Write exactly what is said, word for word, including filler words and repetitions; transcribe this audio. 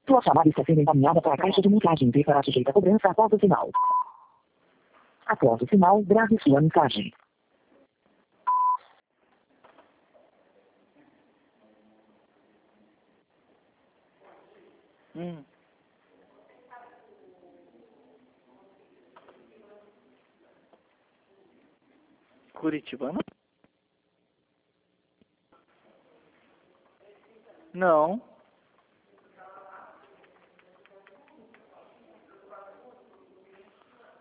Sua chamada está sendo encaminhada para a caixa de mensagem e será sujeita a cobrança após o sinal. Após o sinal, grave sua mensagem. Hum. Curitibano? Não.